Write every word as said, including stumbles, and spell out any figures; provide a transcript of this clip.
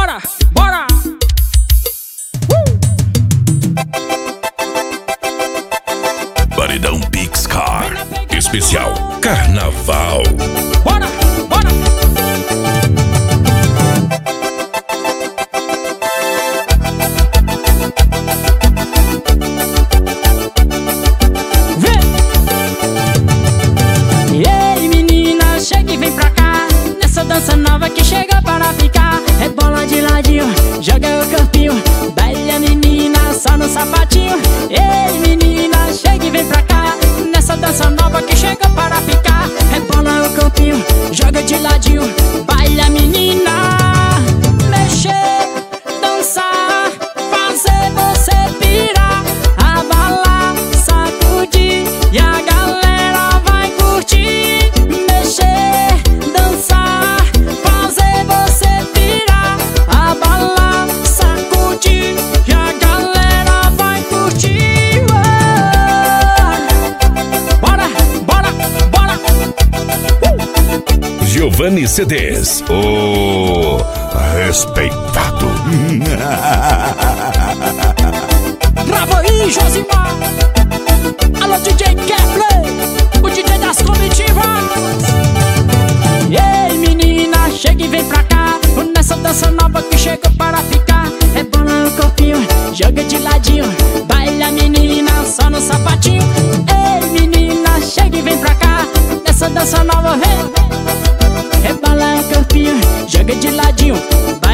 Bora, bora! Uh! Paredão Pixcar Especial Carnaval. Bora, bora! Vem! E aí, menina, chega e vem pra cá, nessa dança nova que chega para ficar. Rebola de ladinho, joga o corpinho, baila menina, só no sapatinho. Ei, menina, chega e vem pra cá, nessa dança nova que chega para ficar. Rebola o corpinho, joga de ladinho, baila menina. Mexer, dançar, fazer você pirar, abalar, sacudir e a galera vai curtir. Mexer, dançar, fazer você pirar, abalar, sacudir e a galera vai curtir. Bora, bora, bora! Uh! Giovanni C Ds, o respeitado. Grava aí, Josimar. Alô, D J Kepler, o D J das comitivas. Ei, menina, chega e vem pra cá, nessa dança nova que chega para ficar. Rebola o corpinho, joga de ladinho, baila menina, só no sapatinho. Ei, menina, chega e vem pra cá, nessa dança nova, vem. Rebola o corpinho, joga de ladinho,